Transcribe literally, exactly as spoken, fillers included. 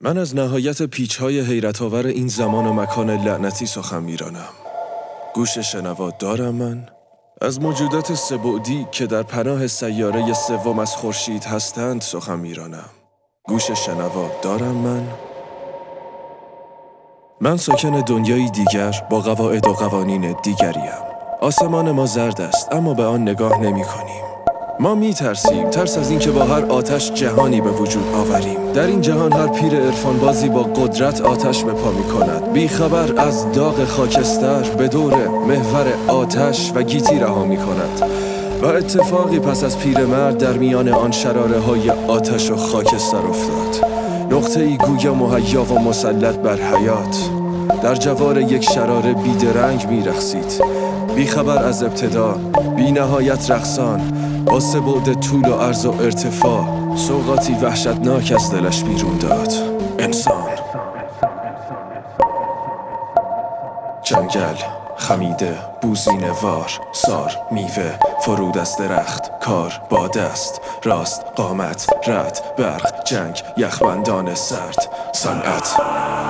من از نهایت پیچ‌های حیرت‌آور این زمان و مکان لعنتی سخن میرانم. گوش شنوا دارم من؟ از موجودات سه‌بعدی که در پناه سیاره سوم از خورشید هستند سخن میرانم. گوش شنوا دارم من؟ من ساکن دنیایی دیگر با قواعد و قوانین دیگریم. آسمان ما زرد است اما به آن نگاه نمی کنیم. ما می ترسیم، ترس از اینکه با هر آتش جهانی به وجود آوریم. در این جهان هر پیر عرفانبازی با قدرت آتش به پا می کند، بی خبر از داغ خاکستر به دور محور آتش و گیتی رها می کند. و اتفاقی پس از پیرمرد در میان آن شراره های آتش و خاکستر افتاد. نقطه ای گویا مهیا و مسلط بر حیات در جوار یک شراره بیدرنگ می رقصید، بی خبر از ابتدا، بی نهایت رقصان، با سه بعد طول و عرض و ارتفاع، سوغاتی وحشتناک از دلش بیرون داد. انسان، جنگل، خمیده، بوزینه وار، سار، میوه، فرود از درخت، کار، با دست، راست، قامت، رد، برق، جنگ، یخبندان سرد، صنعت.